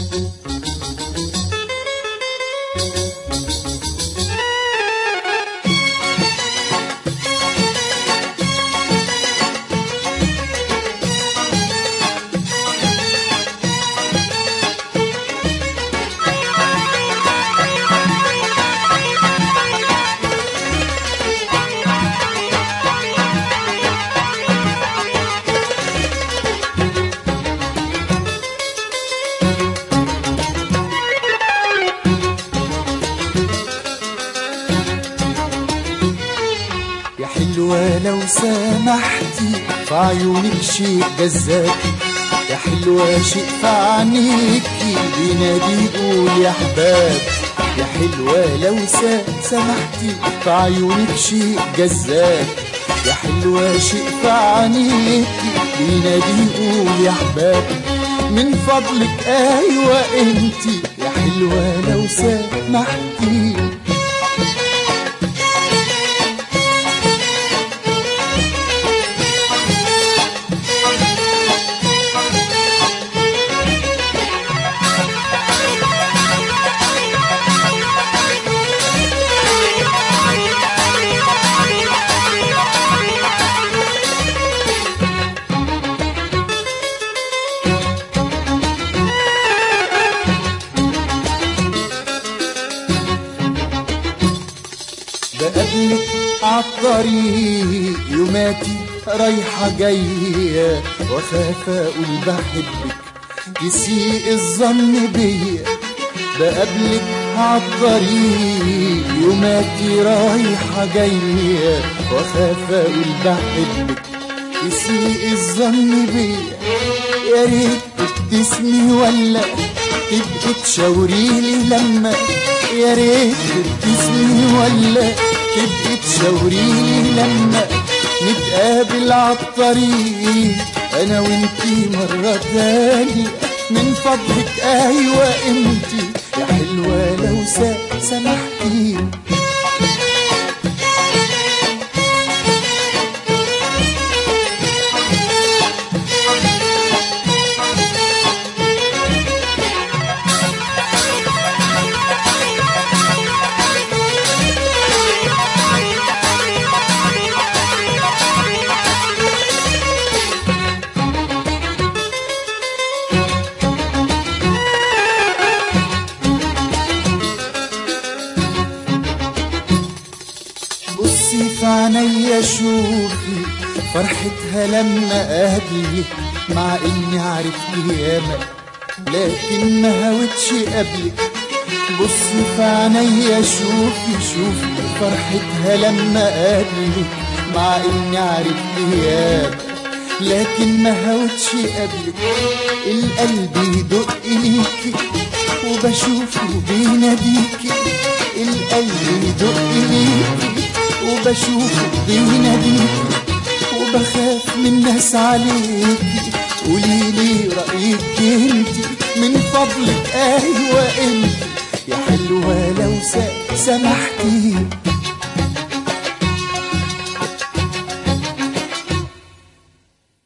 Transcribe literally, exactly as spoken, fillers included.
حلوة لو سمحتي في عيونك شيء جذاب، يا حلوة شيء في عينيكي بينادي يقول يا حباب. يا حلوة لو سمحتي في عيونك شيء جذاب، يا حلوة شيء في عينيكي بينادي يقول يا حباب. من فضلك ايوه انتي يا حلوة لو سمحتي. بقابلك عالطريق يوماتي رايحة جاية، واخاف اقول بحبك يسيء الظن بيا. بقابلك عالطريق يوماتي رايحة جاية، واخاف اقول بحبك يسيء الظن بيا. يا ريت تبتسمي ولا تبقي تشاوريلي لما، يا ريت تبتسمي ولا تبقي تشاوريلي لما نتقابل عالطريق انا وانتي مرة تانية. من فضلك ايوه انتي يا حلوة لو سمحتي. بصي في عينيا شوفي فرحتها لما قابلك، مع اني عرفت ياما لكن ما هوتش قبلك. بصي في عينيا شوفي شوفي فرحتها لما قابلك، مع اني عرفت ياما لكن ما هوتش قبلك. القلب يدق ليكي وبشوفه بيناديكي، القلب يدق ليكي وبشوفك بيناديكي، وبخاف من الناس عليكي. قوليلي رأيك انتي من فضلك ايوه انتي يا حلوة لو سمحتي.